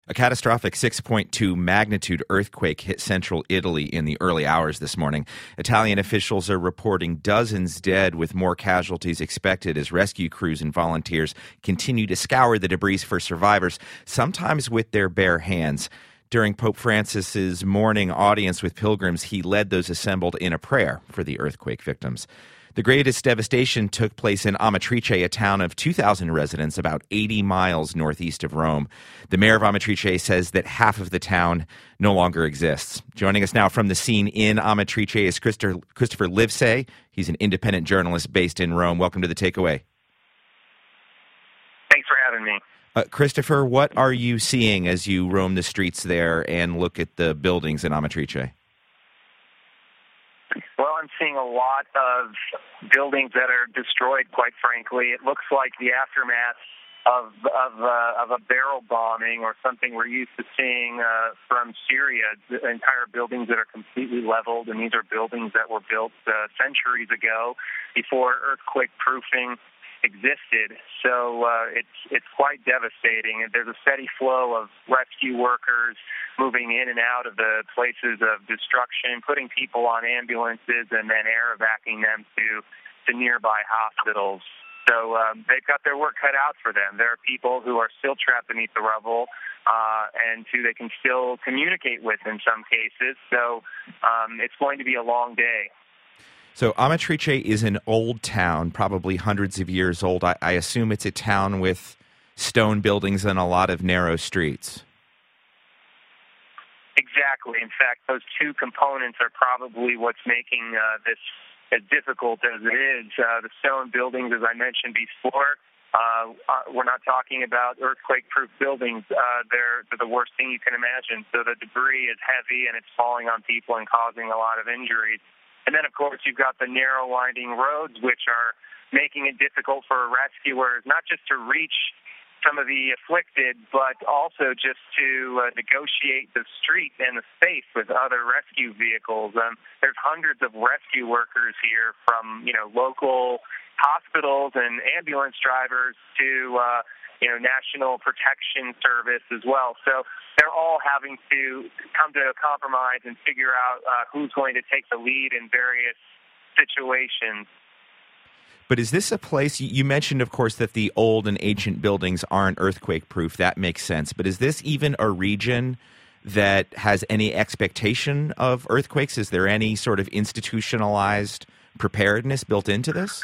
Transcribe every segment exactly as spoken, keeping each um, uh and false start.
A catastrophic six point two magnitude earthquake hit central Italy in the early hours this morning. Italian officials are reporting dozens dead, with more casualties expected as rescue crews and volunteers continue to scour the debris for survivors, sometimes with their bare hands. During Pope Francis's morning audience with pilgrims, he led those assembled in a prayer for the earthquake victims. The greatest devastation took place in Amatrice, a town of two thousand residents about eighty miles northeast of Rome. The mayor of Amatrice says that half of the town no longer exists. Joining us now from the scene in Amatrice is Christopher, Christopher Livesay. He's an independent journalist based in Rome. Welcome to The Takeaway. Thanks for having me. Uh, Christopher, what are you seeing as you roam the streets there and look at the buildings in Amatrice? Well, I'm seeing a lot of buildings that are destroyed, quite frankly. It looks like the aftermath of of, uh, of a barrel bombing or something we're used to seeing uh, from Syria. The entire buildings that are completely leveled, and these are buildings that were built uh, centuries ago before earthquake proofing existed. So uh, it's it's quite devastating. There's a steady flow of rescue workers moving in and out of the places of destruction, putting people on ambulances and then air evacuating them to, to nearby hospitals. So um, they've got their work cut out for them. There are people who are still trapped beneath the rubble uh, and who they can still communicate with in some cases. So um, it's going to be a long day. So Amatrice is an old town, probably hundreds of years old. I, I assume it's a town with stone buildings and a lot of narrow streets. Exactly. In fact, those two components are probably what's making uh, this as difficult as it is. Uh, the stone buildings, as I mentioned before, uh, we're not talking about earthquake-proof buildings. Uh, they're, they're the worst thing you can imagine. So the debris is heavy and it's falling on people and causing a lot of injuries. And then, of course, you've got the narrow, winding roads, which are making it difficult for rescuers not just to reach some of the afflicted, but also just to uh, negotiate the street and the space with other rescue vehicles. Um, there's hundreds of rescue workers here, from you know local hospitals and ambulance drivers to uh, you know National Protection Service as well. So they're all having to come to a compromise and figure out uh, who's going to take the lead in various situations. But is this a place, you mentioned, of course, that the old and ancient buildings aren't earthquake-proof. That makes sense. But is this even a region that has any expectation of earthquakes? Is there any sort of institutionalized preparedness built into this?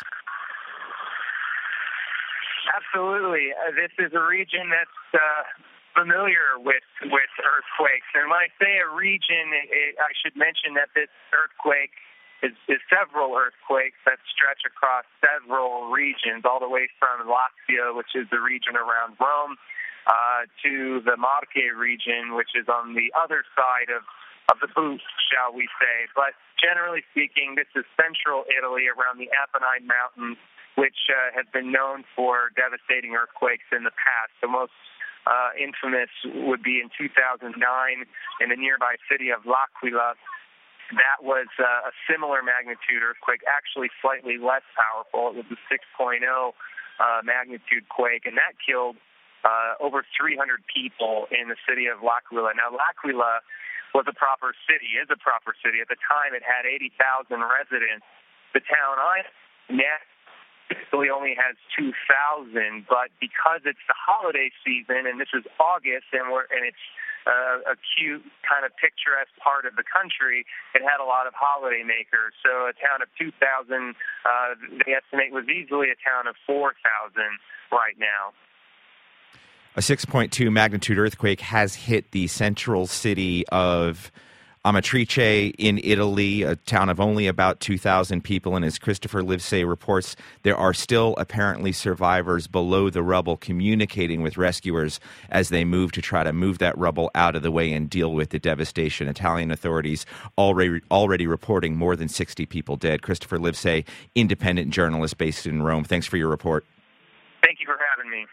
Absolutely. Uh, this is a region that's uh, familiar with, with earthquakes. And when I say a region, it, it, I should mention that this earthquake Is, is several earthquakes that stretch across several regions, all the way from Lazio, which is the region around Rome, uh, to the Marche region, which is on the other side of, of the boot, shall we say. But generally speaking, this is central Italy around the Apennine Mountains, which uh, has been known for devastating earthquakes in the past. The most uh, infamous would be in two thousand nine in the nearby city of L'Aquila. That was uh, a similar magnitude earthquake, actually slightly less powerful. It was a six point oh uh, magnitude quake, and that killed uh, over three hundred people in the city of L'Aquila. Now, L'Aquila was a proper city, is a proper city. At the time, it had eighty thousand residents. The town I actually only has two thousand, but because it's the holiday season, and this is August, and we're and it's Uh, a cute, kind of picturesque part of the country, it had a lot of holiday makers. So a town of two thousand, uh, they estimate, was easily a town of four thousand right now. A six point two magnitude earthquake has hit the central city of Amatrice in Italy, a town of only about two thousand people, and as Christopher Livesay reports, there are still apparently survivors below the rubble communicating with rescuers as they move to try to move that rubble out of the way and deal with the devastation. Italian authorities already already reporting more than sixty people dead. Christopher Livesay, independent journalist based in Rome. Thanks for your report. Thank you for having me.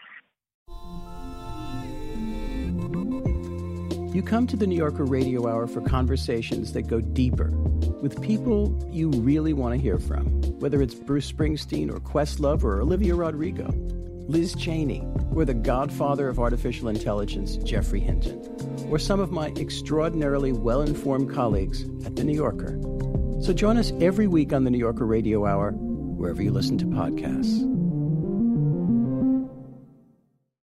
You come to the New Yorker Radio Hour for conversations that go deeper with people you really want to hear from, whether it's Bruce Springsteen or Questlove or Olivia Rodrigo. Liz Cheney, or the godfather of artificial intelligence, Geoffrey Hinton, or some of my extraordinarily well-informed colleagues at The New Yorker. So join us every week on The New Yorker Radio Hour, wherever you listen to podcasts.